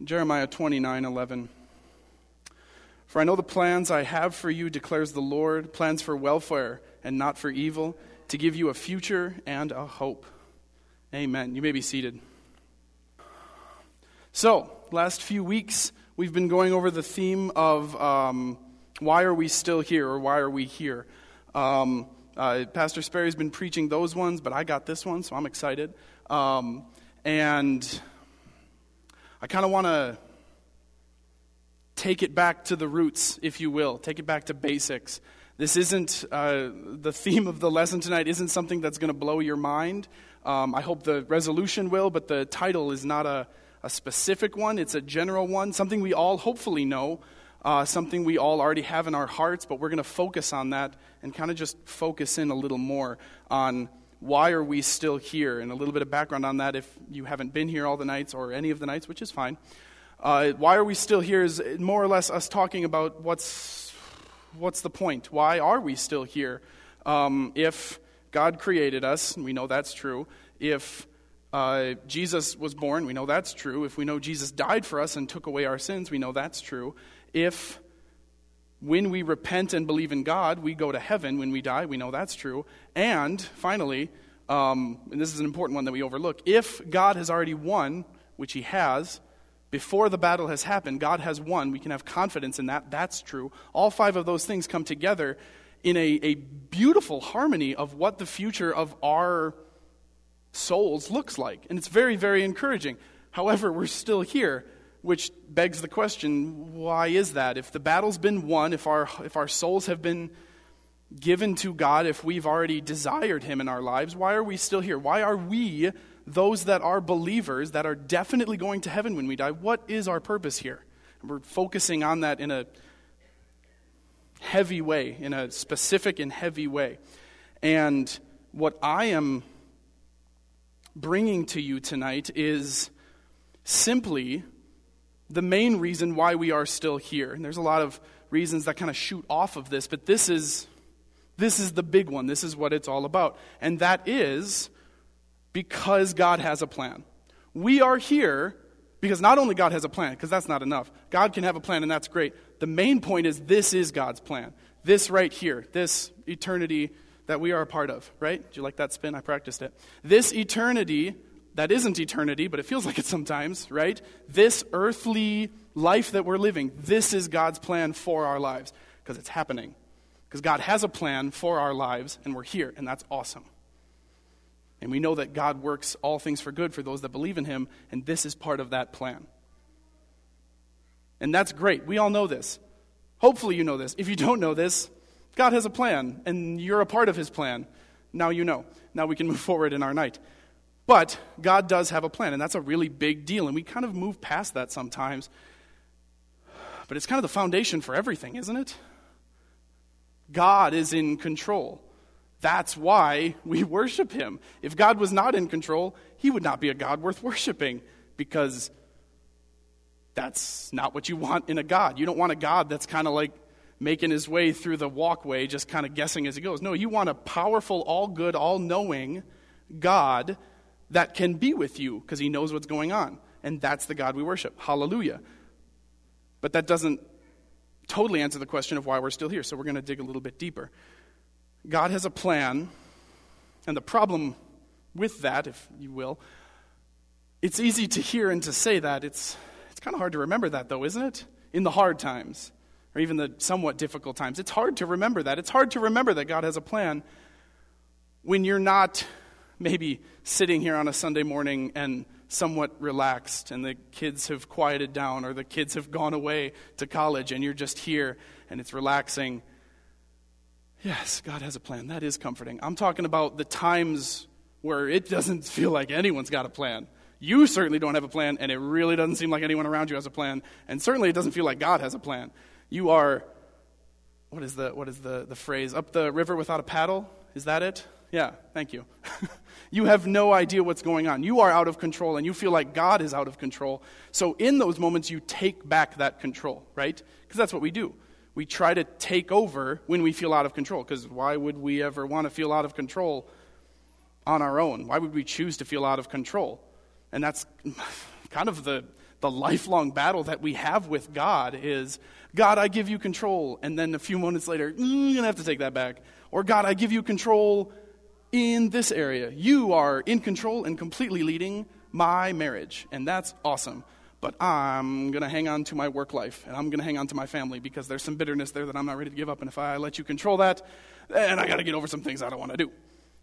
Jeremiah 29:11. For I know the plans I have for you, declares the Lord, plans for welfare and not for evil, to give you a future and a hope. Amen. You may be seated. So, last few weeks, we've been going over the theme of why are we still here, or why are we here? Pastor Sperry's been preaching those ones, but I got this one, so I'm excited. And I kind of want to take it back to the roots, if you will. Take it back to basics. This isn't, the theme of the lesson tonight isn't something that's going to blow your mind. I hope the resolution will, but the title is not a specific one. It's a general one, something we all hopefully know, something we all already have in our hearts, but we're going to focus on that and kind of just focus in a little more on why are we still here, and a little bit of background on that if you haven't been here all the nights or any of the nights, which is fine. Why are we still here is more or less us talking about what's the point? Why are we still here? If God created us, we know that's true. If Jesus was born, we know that's true. If we know Jesus died for us and took away our sins, we know that's true. If when we repent and believe in God, we go to heaven when we die, we know that's true. And finally, and this is an important one that we overlook, if God has already won, which he has, before the battle has happened, God has won. We can have confidence in that. That's true. All five of those things come together in a beautiful harmony of what the future of our souls looks like. And it's very, very encouraging. However, we're still here, which begs the question, why is that? If the battle's been won, if our souls have been given to God, if we've already desired him in our lives, why are we still here? Why are we, those that are believers, that are definitely going to heaven when we die, what is our purpose here? And we're focusing on that in a heavy way, in a specific and heavy way. And what I am bringing to you tonight is simply the main reason why we are still here. And there's a lot of reasons that kind of shoot off of this, but this is the big one. This is what it's all about. And that is because God has a plan. We are here because not only God has a plan, because that's not enough. God can have a plan, and that's great. The main point is this is God's plan. This right here, this eternity that we are a part of, right? Did you like that spin? I practiced it. This eternity that isn't eternity, but it feels like it sometimes, right? This earthly life that we're living, this is God's plan for our lives, because it's happening. Because God has a plan for our lives, and we're here, and that's awesome. And we know that God works all things for good for those that believe in him, and this is part of that plan. And that's great. We all know this. Hopefully you know this. If you don't know this, God has a plan, and you're a part of his plan. Now you know. Now we can move forward in our night. But God does have a plan, and that's a really big deal, and we kind of move past that sometimes. But it's kind of the foundation for everything, isn't it? God is in control. That's why we worship him. If God was not in control, he would not be a God worth worshiping, because that's not what you want in a God. You don't want a God that's kind of like making his way through the walkway, just kind of guessing as he goes. No, you want a powerful, all-good, all-knowing God that can be with you because he knows what's going on. And that's the God we worship. Hallelujah. But that doesn't totally answer the question of why we're still here, so we're going to dig a little bit deeper. God has a plan, and the problem with that, if you will, it's easy to hear and to say that. It's kind of hard to remember that, though, isn't it? In the hard times, or even the somewhat difficult times. It's hard to remember that. It's hard to remember that God has a plan when you're not maybe sitting here on a Sunday morning and somewhat relaxed, and the kids have quieted down, or the kids have gone away to college, and you're just here, and it's relaxing. Yes, God has a plan. That is comforting. I'm talking about the times where it doesn't feel like anyone's got a plan. You certainly don't have a plan, and it really doesn't seem like anyone around you has a plan, and certainly it doesn't feel like God has a plan. You are, what is the phrase? Up the river without a paddle? Is that it? Yeah, thank you. You have no idea what's going on. You are out of control, and you feel like God is out of control. So in those moments, you take back that control, right? Because that's what we do. We try to take over when we feel out of control, because why would we ever want to feel out of control on our own? Why would we choose to feel out of control? And that's kind of the the lifelong battle that we have with God is, God, I give you control. And then a few moments later, you're going to have to take that back. Or God, I give you control in this area. You are in control and completely leading my marriage. And that's awesome. But I'm going to hang on to my work life, and I'm going to hang on to my family because there's some bitterness there that I'm not ready to give up. And if I let you control that, then I got to get over some things I don't want to do.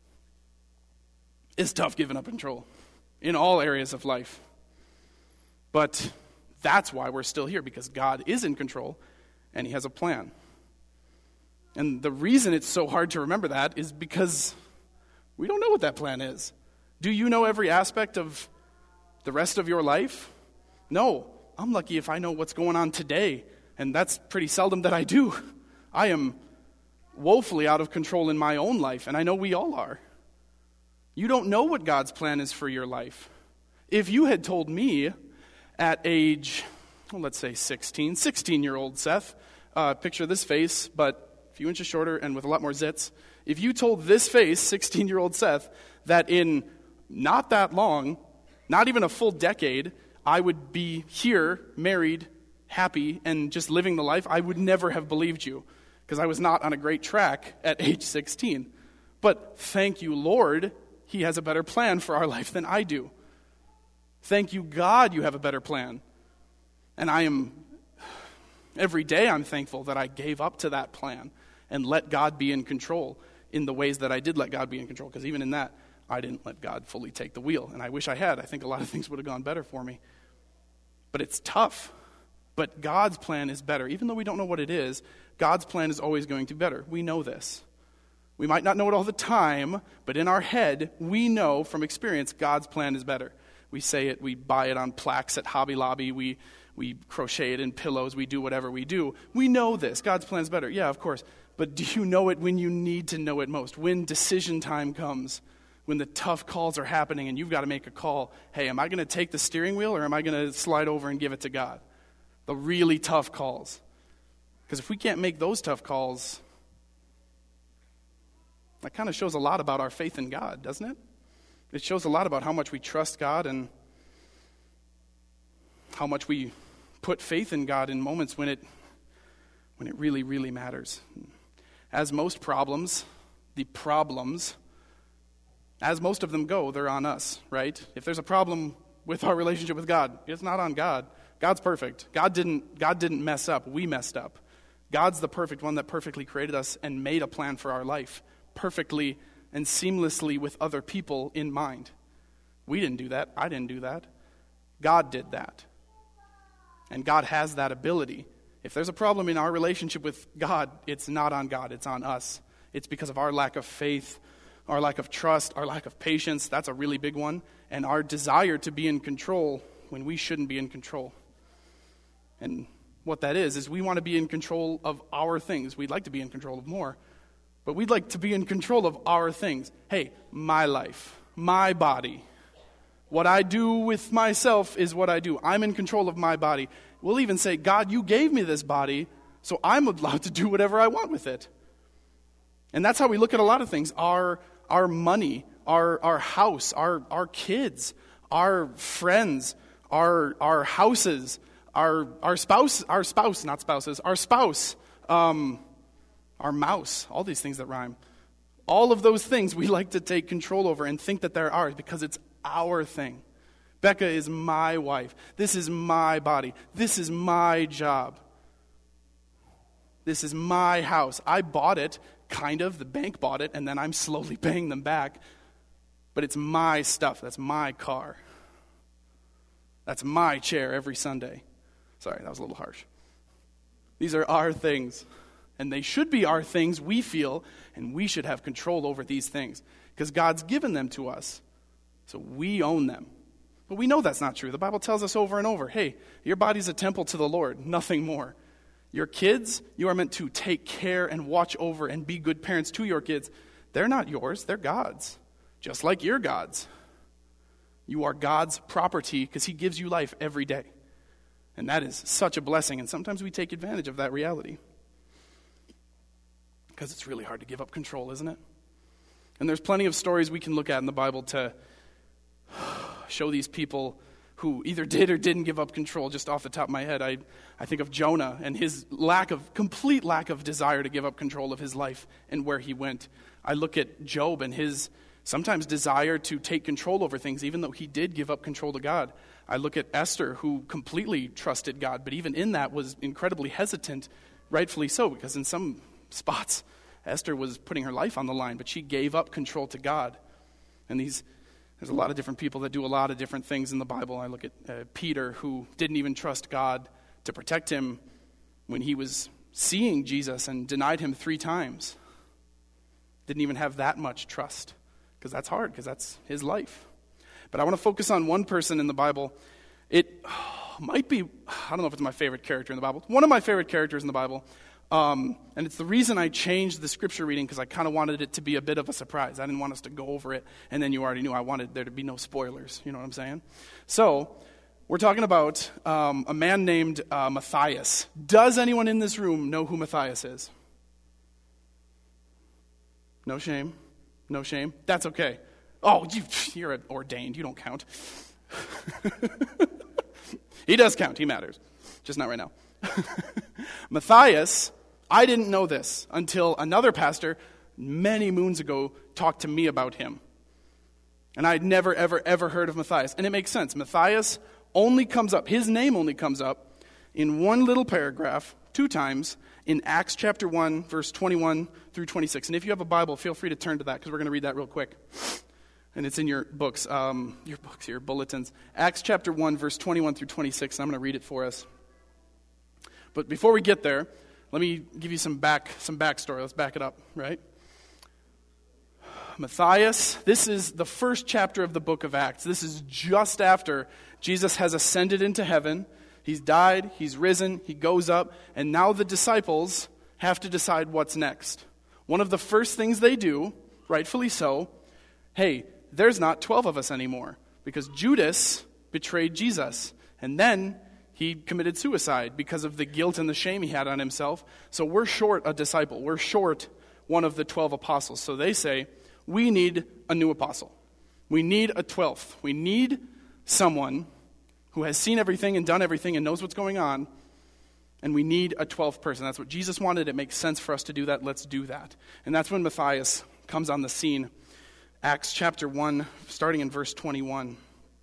It's tough giving up control in all areas of life. But that's why we're still here, because God is in control, and he has a plan. And the reason it's so hard to remember that is because we don't know what that plan is. Do you know every aspect of the rest of your life? No. I'm lucky if I know what's going on today, and that's pretty seldom that I do. I am woefully out of control in my own life, and I know we all are. You don't know what God's plan is for your life. If you had told me at age, let's say 16-year-old Seth, picture this face, but a few inches shorter and with a lot more zits. If you told this face, 16-year-old Seth, that in not that long, not even a full decade, I would be here, married, happy, and just living the life, I would never have believed you, because I was not on a great track at age 16. But thank you, Lord, he has a better plan for our life than I do. Thank you, God, you have a better plan. And every day I'm thankful that I gave up to that plan and let God be in control in the ways that I did let God be in control, because even in that, I didn't let God fully take the wheel, and I wish I had. I think a lot of things would have gone better for me. But it's tough. But God's plan is better. Even though we don't know what it is, God's plan is always going to be better. We know this. We might not know it all the time, but in our head, we know from experience God's plan is better. We say it, we buy it on plaques at Hobby Lobby, we crochet it in pillows, we do whatever we do. We know this. God's plan is better. Yeah, of course. But do you know it when you need to know it most? When decision time comes, when the tough calls are happening and you've got to make a call. Hey, am I going to take the steering wheel or am I going to slide over and give it to God? The really tough calls. Because if we can't make those tough calls, that kind of shows a lot about our faith in God, doesn't it? It shows a lot about how much we trust God and how much we put faith in God in moments when it really, really matters. As most problems, as most of them go, they're on us, right? If there's a problem with our relationship with God, it's not on God. God's perfect. God didn't mess up. We messed up. God's the perfect one that perfectly created us and made a plan for our life, perfectly and seamlessly with other people in mind. We didn't do that. I didn't do that. God did that. And God has that ability. If there's a problem in our relationship with God, it's not on God. It's on us. It's because of our lack of faith, our lack of trust, our lack of patience. That's a really big one. And our desire to be in control when we shouldn't be in control. And what that is we want to be in control of our things. We'd like to be in control of more. But we'd like to be in control of our things. Hey, my life, my body. What I do with myself is what I do. I'm in control of my body. We'll even say, God, you gave me this body, so I'm allowed to do whatever I want with it. And that's how we look at a lot of things. Our money, our house, our kids, our friends, our houses, our spouse, not spouses, our spouse, our mouse, all these things that rhyme. All of those things we like to take control over and think that they're ours because it's our thing. Becca is my wife. This is my body. This is my job. This is my house. I bought it, kind of. The bank bought it, and then I'm slowly paying them back. But it's my stuff. That's my car. That's my chair every Sunday. Sorry, that was a little harsh. These are our things. And they should be our things, we feel, and we should have control over these things. Because God's given them to us. So we own them. But we know that's not true. The Bible tells us over and over, hey, your body's a temple to the Lord, nothing more. Your kids, you are meant to take care and watch over and be good parents to your kids. They're not yours, they're God's. Just like you're God's. You are God's property because he gives you life every day. And that is such a blessing. And sometimes we take advantage of that reality. Because it's really hard to give up control, isn't it? And there's plenty of stories we can look at in the Bible to show these people who either did or didn't give up control. Just off the top of my head, I think of Jonah and his complete lack of desire to give up control of his life and where he went. I look at Job and his sometimes desire to take control over things, even though he did give up control to God. I look at Esther, who completely trusted God, but even in that was incredibly hesitant, rightfully so, because in some spots, Esther was putting her life on the line, but she gave up control to God. And there's a lot of different people that do a lot of different things in the Bible. I look at Peter, who didn't even trust God to protect him when he was seeing Jesus and denied him 3 times. Didn't even have that much trust, because that's hard, because that's his life. But I want to focus on one person in the Bible. It might be, I don't know if it's my favorite character in the Bible. It's one of my favorite characters in the Bible. And it's the reason I changed the scripture reading, because I kind of wanted it to be a bit of a surprise. I didn't want us to go over it, and then you already knew I wanted there to be no spoilers. You know what I'm saying? So, we're talking about a man named Matthias. Does anyone in this room know who Matthias is? No shame. No shame. That's okay. Oh, you're ordained. You don't count. He does count. He matters. Just not right now. Matthias, I didn't know this until another pastor many moons ago talked to me about him. And I'd never, ever, ever heard of Matthias. And it makes sense. Matthias only comes up, his name only comes up in one little paragraph 2 times in Acts chapter 1, verse 21 through 26. And if you have a Bible, feel free to turn to that, because we're going to read that real quick. And it's in your books, your bulletins. Acts chapter 1, verse 21 through 26. And I'm going to read it for us. But before we get there, let me give you some backstory. Let's back it up, right? Matthias, this is the first chapter of the book of Acts. This is just after Jesus has ascended into heaven. He's died, he's risen, he goes up, and now the disciples have to decide what's next. One of the first things they do, rightfully so, hey, there's not 12 of us anymore, because Judas betrayed Jesus, and then he committed suicide because of the guilt and the shame he had on himself. So we're short a disciple. We're short one of the 12 apostles. So they say, we need a new apostle. We need a 12th. We need someone who has seen everything and done everything and knows what's going on, and we need a 12th person. That's what Jesus wanted. It makes sense for us to do that. Let's do that. And that's when Matthias comes on the scene. Acts chapter 1, starting in verse 21.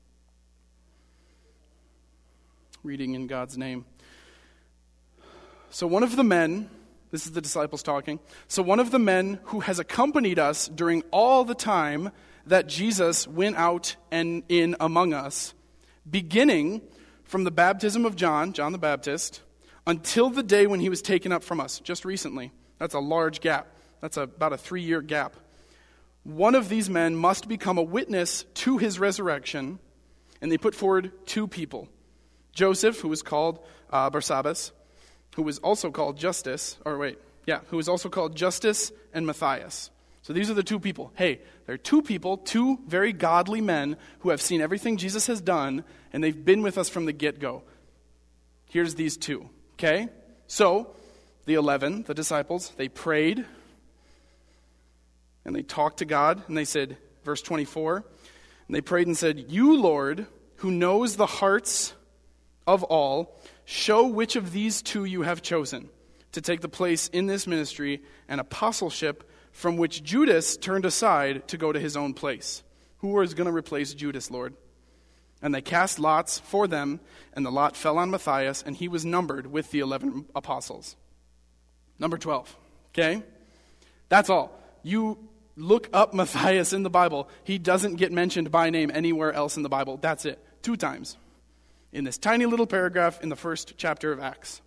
Reading in God's name. So one of the men, this is the disciples talking, so one of the men who has accompanied us during all the time that Jesus went out and in among us, beginning from the baptism of John the Baptist, until the day when he was taken up from us, just recently. That's a large gap. That's about a 3-year gap. One of these men must become a witness to his resurrection, and they put forward 2 people. Joseph, who was called Barsabbas, who was also called Justus, who was also called Justus, and Matthias. So these are the 2 people. Hey, there are 2 people, 2 very godly men who have seen everything Jesus has done, and they've been with us from the get-go. Here's these 2, okay? So, the 11, the disciples, they prayed, and they talked to God, and they said, verse 24, and they prayed and said, "You, Lord, who knows the hearts of all, show which of these 2 you have chosen to take the place in this ministry and apostleship from which Judas turned aside to go to his own place. Who is going to replace Judas, Lord?" And they cast lots for them, and the lot fell on Matthias, and he was numbered with the 11 apostles. Number 12, okay? That's all. You look up Matthias in the Bible. He doesn't get mentioned by name anywhere else in the Bible. That's it. 2 times. In this tiny little paragraph in the first chapter of Acts.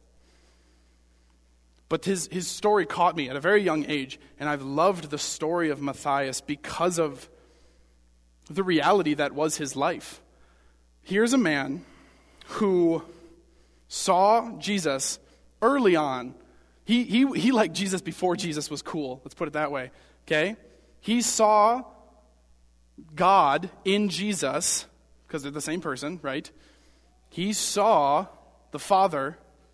But his story caught me at a very young age, and I've loved the story of Matthias because of the reality that was his life. Here's a man who saw Jesus early on. He liked Jesus before Jesus was cool. Let's put it that way. Okay? He saw God in Jesus, because they're the same person, right? He saw the Father,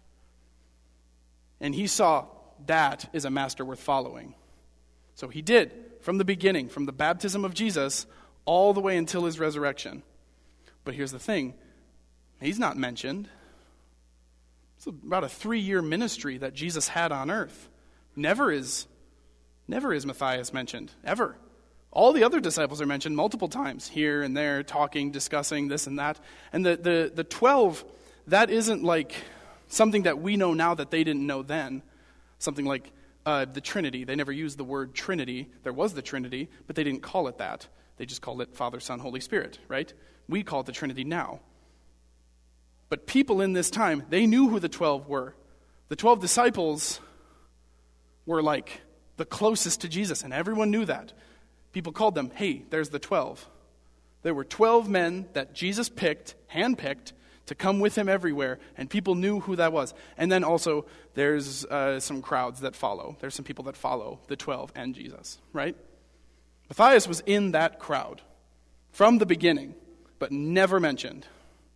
and he saw that is a master worth following. So he did, from the beginning, from the baptism of Jesus, all the way until his resurrection. But here's the thing. He's not mentioned. It's about a 3-year ministry that Jesus had on earth. Never is Matthias mentioned, ever. All the other disciples are mentioned multiple times, here and there, talking, discussing this and that. And the 12, that isn't like something that we know now that they didn't know then. Something like the Trinity. They never used the word Trinity. There was the Trinity, but they didn't call it that. They just called it Father, Son, Holy Spirit, right? We call it the Trinity now. But people in this time, they knew who the 12 were. The 12 disciples were like the closest to Jesus, and everyone knew that. People called them, hey, there's the 12. There were 12 men that Jesus handpicked, to come with him everywhere, and people knew who that was. And then also, there's some crowds that follow. There's some people that follow the 12 and Jesus, right? Matthias was in that crowd from the beginning, but never mentioned.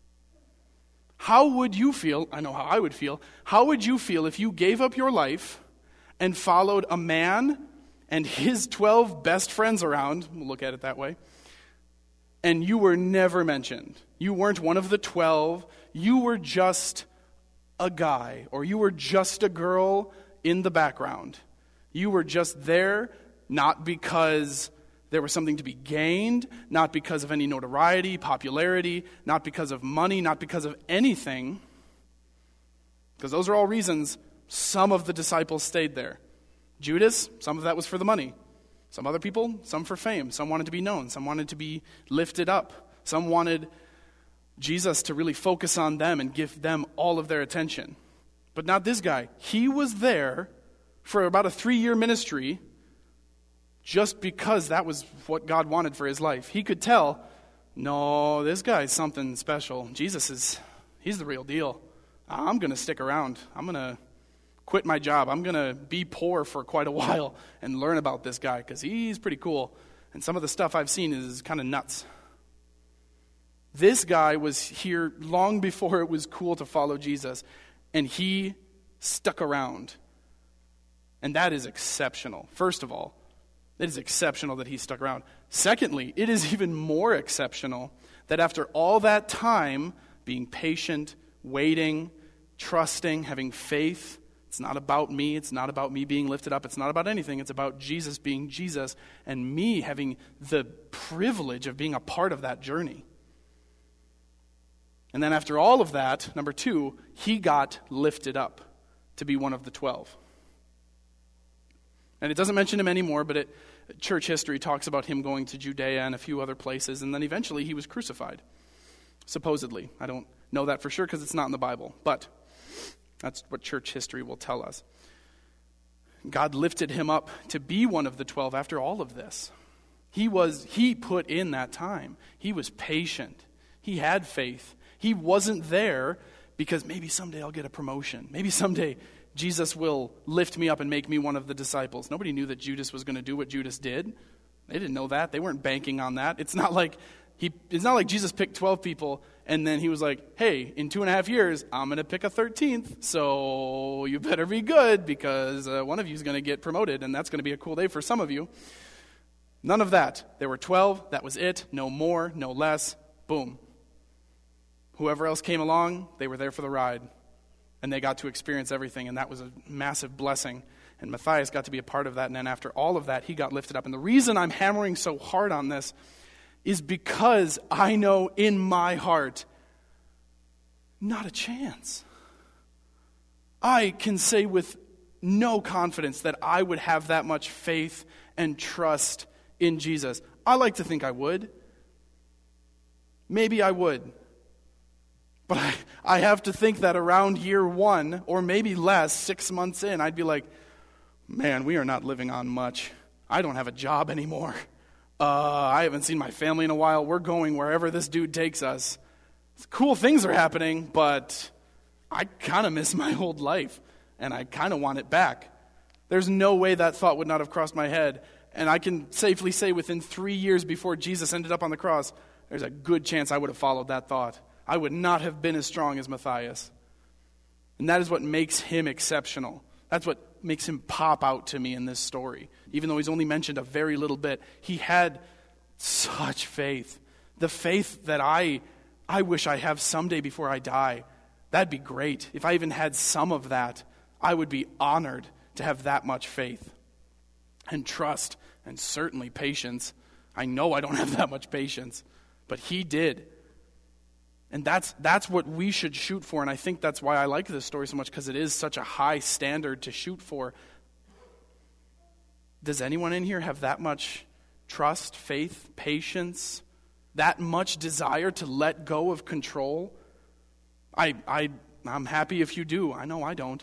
How would you feel? I know how I would feel. How would you feel if you gave up your life and followed a man and his 12 best friends around? We'll look at it that way. And you were never mentioned. You weren't one of the 12. You were just a guy, or you were just a girl in the background. You were just there, not because there was something to be gained, not because of any notoriety, popularity, not because of money, not because of anything. Because those are all reasons some of the disciples stayed there. Judas, some of that was for the money. Some other people, some for fame. Some wanted to be known. Some wanted to be lifted up. Some wanted Jesus to really focus on them and give them all of their attention. But not this guy. He was there for about a 3-year ministry just because that was what God wanted for his life. He could tell, no, this guy's something special. He's the real deal. I'm going to stick around. I'm going to quit my job. I'm going to be poor for quite a while and learn about this guy because he's pretty cool. And some of the stuff I've seen is kind of nuts. This guy was here long before it was cool to follow Jesus, and he stuck around. And that is exceptional. First of all, it is exceptional that he stuck around. Secondly, it is even more exceptional that after all that time, being patient, waiting, trusting, having faith, it's not about me. It's not about me being lifted up. It's not about anything. It's about Jesus being Jesus and me having the privilege of being a part of that journey. And then after all of that, number 2, he got lifted up to be one of the 12. And it doesn't mention him anymore, but church history talks about him going to Judea and a few other places, and then eventually he was crucified, supposedly. I don't know that for sure because it's not in the Bible, but that's what church history will tell us. God lifted him up to be one of the 12 after all of this. He put in that time. He was patient. He had faith. He wasn't there because maybe someday I'll get a promotion. Maybe someday Jesus will lift me up and make me one of the disciples. Nobody knew that Judas was going to do what Judas did. They didn't know that. They weren't banking on that. It's not like Jesus picked 12 people and then he was like, hey, in 2.5 years, I'm going to pick a 13th, so you better be good because one of you is going to get promoted, and that's going to be a cool day for some of you. None of that. There were 12. That was it. No more, no less. Boom. Whoever else came along, they were there for the ride, and they got to experience everything, and that was a massive blessing. And Matthias got to be a part of that, and then after all of that, he got lifted up. And the reason I'm hammering so hard on this is because I know in my heart, not a chance. I can say with no confidence that I would have that much faith and trust in Jesus. I like to think I would. Maybe I would. But I have to think that around year 1, or maybe less, 6 months in, I'd be like, man, we are not living on much. I don't have a job anymore. I haven't seen my family in a while. We're going wherever this dude takes us. Cool things are happening, but I kind of miss my old life, and I kind of want it back. There's no way that thought would not have crossed my head. And I can safely say within 3 years before Jesus ended up on the cross, there's a good chance I would have followed that thought. I would not have been as strong as Matthias. And that is what makes him exceptional. That's what makes him pop out to me in this story. Even though he's only mentioned a very little bit, he had such faith. The faith that I I wish I have someday before I die. That'd be great. If I even had some of that, I would be honored to have that much faith and trust and certainly patience. I know I don't have that much patience, but he did. And that's what we should shoot for, and I think that's why I like this story so much, because it is such a high standard to shoot for. Does anyone in here have that much trust, faith, patience, that much desire to let go of control? I'm happy if you do. I know I don't.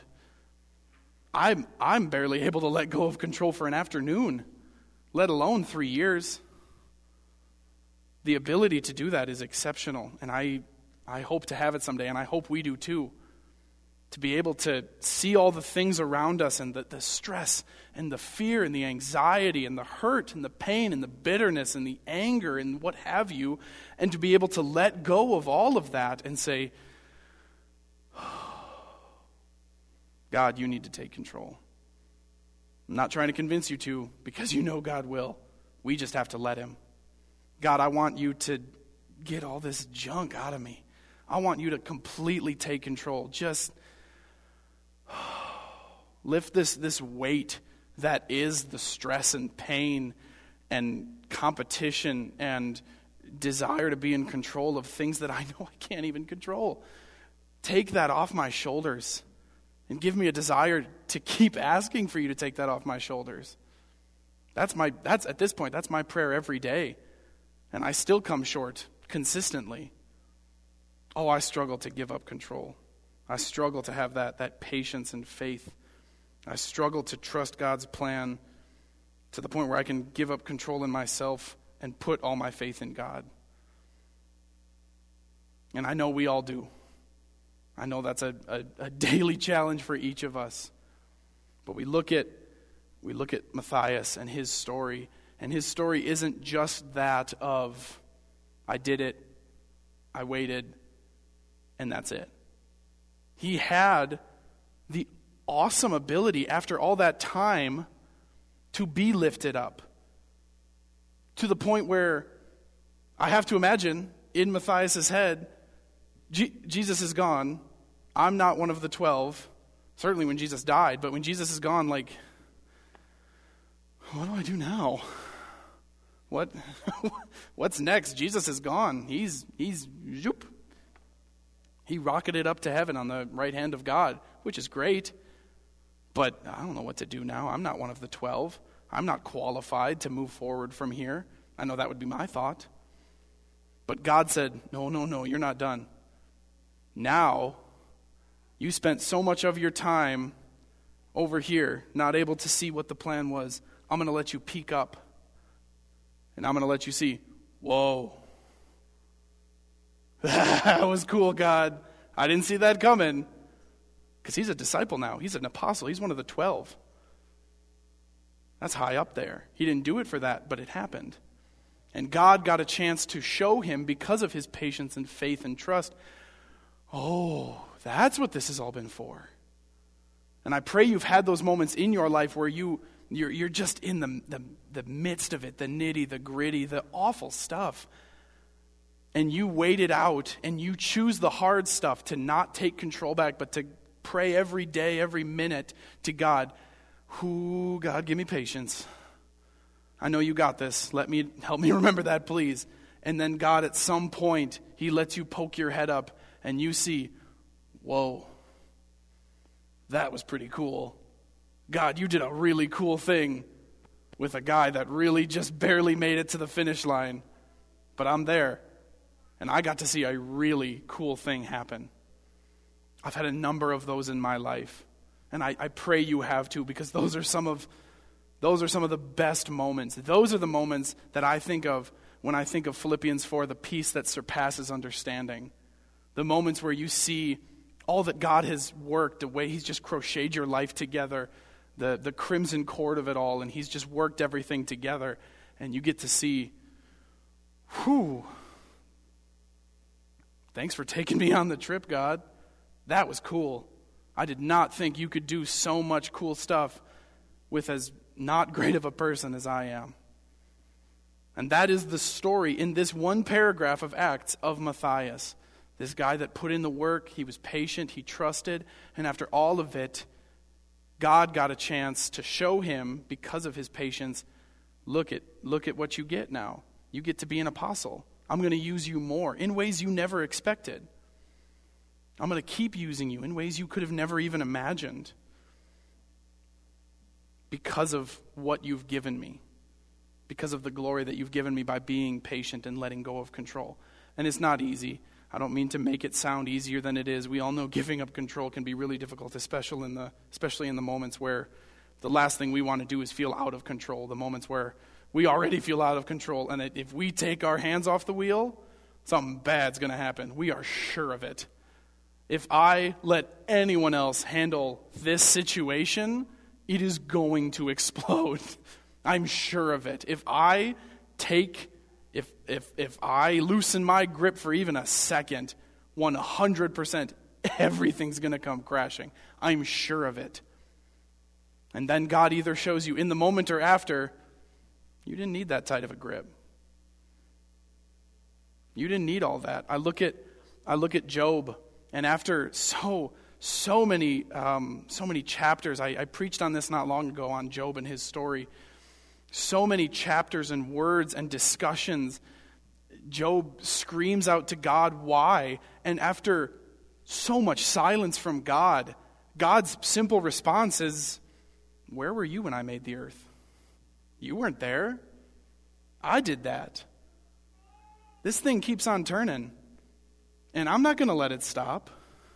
I'm barely able to let go of control for an afternoon, let alone 3 years. The ability to do that is exceptional, and I hope to have it someday, and I hope we do too. To be able to see all the things around us and the stress and the fear and the anxiety and the hurt and the pain and the bitterness and the anger and what have you, and to be able to let go of all of that and say, God, you need to take control. I'm not trying to convince you to, because you know God will. We just have to let him. God, I want you to get all this junk out of me. I want you to completely take control. Just lift this weight that is the stress and pain and competition and desire to be in control of things that I know I can't even control. Take that off my shoulders and give me a desire to keep asking for you to take that off my shoulders. That's at this point, that's my prayer every day. And I still come short consistently. Oh, I struggle to give up control. I struggle to have that patience and faith. I struggle to trust God's plan to the point where I can give up control in myself and put all my faith in God. And I know we all do. I know that's a daily challenge for each of us. But we look at Matthias and his story, and his story isn't just that of, I did it, I waited, and that's it. He had the awesome ability after all that time to be lifted up to the point where I have to imagine in Matthias' head, Jesus is gone. I'm not one of the 12. Certainly when Jesus died, but when Jesus is gone, like, what do I do now? What's next? Jesus is gone. He's zoop. He rocketed up to heaven on the right hand of God, which is great. But I don't know what to do now. I'm not one of the 12. I'm not qualified to move forward from here. I know that would be my thought. But God said, no, you're not done. Now, you spent so much of your time over here, not able to see what the plan was. I'm going to let you peek up. And I'm going to let you see, whoa. That was cool, God. I didn't see that coming. Because he's a disciple now. He's an apostle. He's one of the 12. That's high up there. He didn't do it for that, but it happened. And God got a chance to show him, because of his patience and faith and trust, oh, that's what this has all been for. And I pray you've had those moments in your life where you're just in the midst of it, the nitty, the gritty, the awful stuff. And you wait it out, and you choose the hard stuff to not take control back, but to pray every day, every minute to God. God, give me patience. I know you got this. Help me remember that, please. And then God, at some point, he lets you poke your head up, and you see, whoa, that was pretty cool. God, you did a really cool thing with a guy that really just barely made it to the finish line. But I'm there. And I got to see a really cool thing happen. I've had a number of those in my life. And I pray you have too, because those are some of the best moments. Those are the moments that I think of when I think of Philippians 4, the peace that surpasses understanding. The moments where you see all that God has worked, the way he's just crocheted your life together, the crimson cord of it all, and he's just worked everything together. And you get to see, thanks for taking me on the trip, God. That was cool. I did not think you could do so much cool stuff with as not great of a person as I am. And that is the story in this one paragraph of Acts of Matthias. This guy that put in the work, he was patient, he trusted, and after all of it, God got a chance to show him, because of his patience, look at what you get now. You get to be an apostle. I'm going to use you more in ways you never expected. I'm going to keep using you in ways you could have never even imagined because of what you've given me, because of the glory that you've given me by being patient and letting go of control. And it's not easy. I don't mean to make it sound easier than it is. We all know giving up control can be really difficult, especially in the moments where the last thing we want to do is feel out of control, the moments where we already feel out of control, and if we take our hands off the wheel, something bad's going to happen. We are sure of it. If I let anyone else handle this situation, it is going to explode. I'm sure of it. If I loosen my grip for even a second, 100% everything's going to come crashing. I'm sure of it. And then God either shows you in the moment or after, you didn't need that tight of a grip. You didn't need all that. I look at Job, and after so many chapters, I preached on this not long ago on Job and his story. So many chapters and words and discussions. Job screams out to God, why? And after so much silence from God, God's simple response is, where were you when I made the earth? You weren't there. I did that. This thing keeps on turning, and I'm not going to let it stop.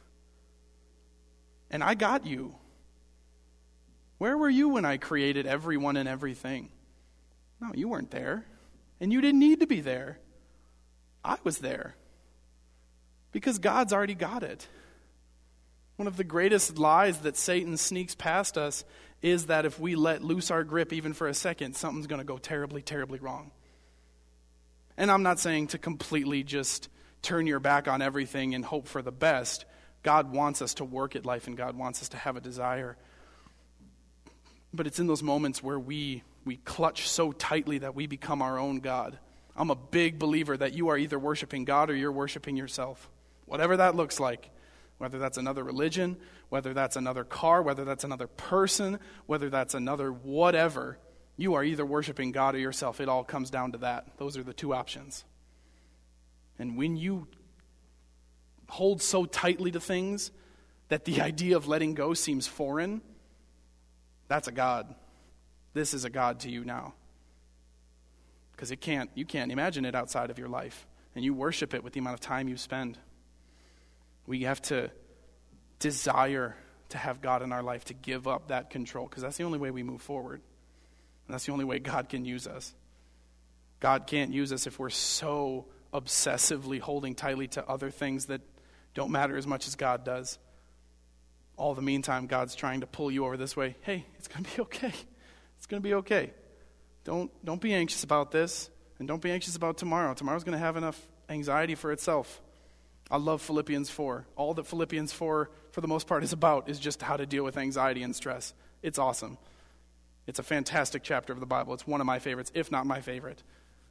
And I got you. Where were you when I created everyone and everything? No, you weren't there. And you didn't need to be there. I was there. Because God's already got it. One of the greatest lies that Satan sneaks past us is that if we let loose our grip even for a second, something's going to go terribly, terribly wrong. And I'm not saying to completely just turn your back on everything and hope for the best. God wants us to work at life, and God wants us to have a desire. But it's in those moments where we clutch so tightly that we become our own God. I'm a big believer that you are either worshiping God or you're worshiping yourself. Whatever that looks like. Whether that's another religion, whether that's another car, whether that's another person, whether that's another whatever. You are either worshiping God or yourself. It all comes down to that. Those are the two options. And when you hold so tightly to things that the idea of letting go seems foreign, that's a God. This is a God to you now. Because you can't imagine it outside of your life. And you worship it with the amount of time you spend. We have to desire to have God in our life, to give up that control, because that's the only way we move forward. And that's the only way God can use us. God can't use us if we're so obsessively holding tightly to other things that don't matter as much as God does. All the meantime, God's trying to pull you over this way. Hey, it's going to be okay. It's going to be okay. Don't be anxious about this, and don't be anxious about tomorrow. Tomorrow's going to have enough anxiety for itself. I love Philippians 4. All that Philippians 4, for the most part, is about is just how to deal with anxiety and stress. It's awesome. It's a fantastic chapter of the Bible. It's one of my favorites, if not my favorite.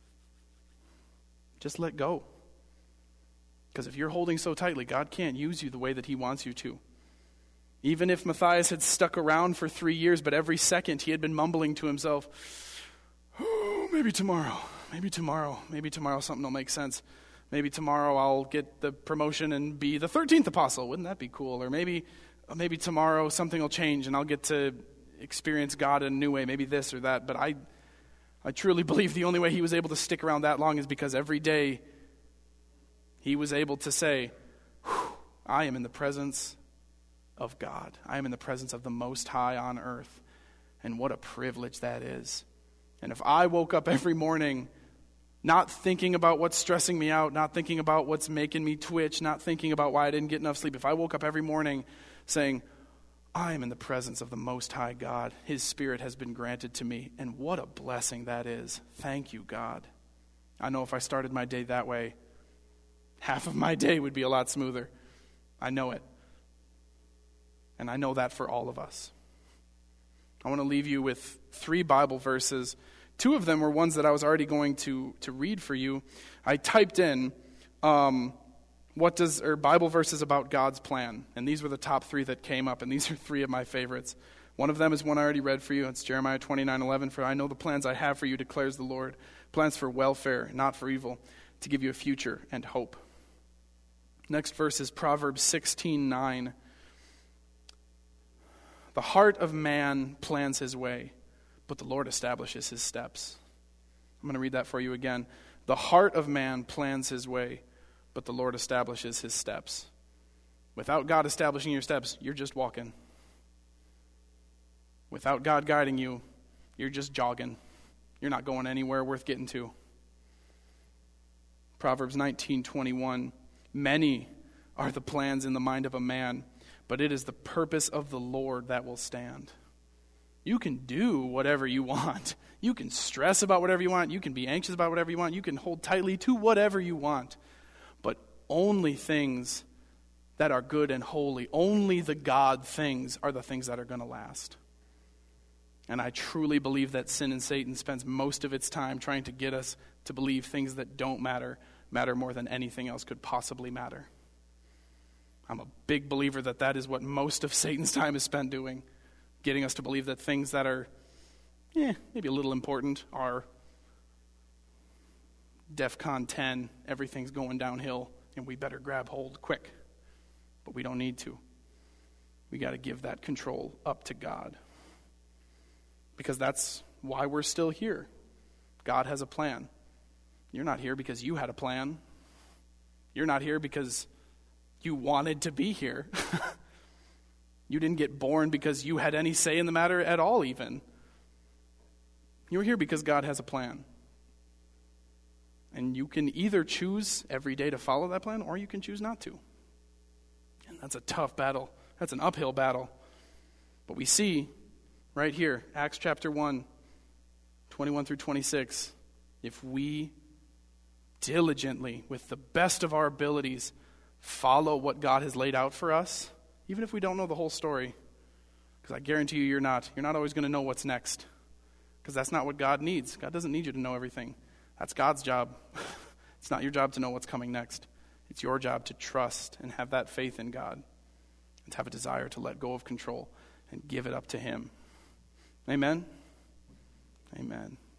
Just let go. Because if you're holding so tightly, God can't use you the way that he wants you to. Even if Matthias had stuck around for 3 years, but every second he had been mumbling to himself, oh, maybe tomorrow something will make sense. Maybe tomorrow I'll get the promotion and be the 13th apostle. Wouldn't that be cool? Or maybe tomorrow something will change and I'll get to experience God in a new way. Maybe this or that. But I truly believe the only way he was able to stick around that long is because every day he was able to say, I am in the presence of God. I am in the presence of the Most High on earth. And what a privilege that is. And if I woke up every morning not thinking about what's stressing me out, not thinking about what's making me twitch, not thinking about why I didn't get enough sleep, if I woke up every morning saying, I am in the presence of the Most High God, his Spirit has been granted to me, and what a blessing that is. Thank you, God. I know if I started my day that way, half of my day would be a lot smoother. I know it. And I know that for all of us. I want to leave you with 3 Bible verses Two of them were ones that I was already going to read for you. I typed in Bible verses about God's plan, and these were the top three that came up, and these are three of my favorites. One of them is one I already read for you. It's Jeremiah 29:11. For I know the plans I have for you, declares the Lord, plans for welfare, not for evil, to give you a future and hope. Next verse is Proverbs 16:9. The heart of man plans his way, but the Lord establishes his steps. I'm going to read that for you again. The heart of man plans his way, but the Lord establishes his steps. Without God establishing your steps, you're just walking. Without God guiding you, you're just jogging. You're not going anywhere worth getting to. Proverbs 19:21. Many are the plans in the mind of a man, but it is the purpose of the Lord that will stand. You can do whatever you want. You can stress about whatever you want. You can be anxious about whatever you want. You can hold tightly to whatever you want. But only things that are good and holy, only the God things are the things that are going to last. And I truly believe that sin and Satan spends most of its time trying to get us to believe things that don't matter more than anything else could possibly matter. I'm a big believer that that is what most of Satan's time is spent doing, getting us to believe that things that are maybe a little important are DEFCON 10, everything's going downhill, and we better grab hold quick. But we don't need to. We got to give that control up to God. Because that's why we're still here. God has a plan. You're not here because you had a plan. You're not here because you wanted to be here. You didn't get born because you had any say in the matter at all even. You're here because God has a plan. And you can either choose every day to follow that plan, or you can choose not to. And that's a tough battle. That's an uphill battle. But we see right here, Acts chapter 1, 21 through 26, if we diligently, with the best of our abilities, follow what God has laid out for us, even if we don't know the whole story, because I guarantee you you're not always going to know what's next, because that's not what God needs. God doesn't need you to know everything. That's God's job. It's not your job to know what's coming next. It's your job to trust and have that faith in God and to have a desire to let go of control and give it up to Him. Amen? Amen.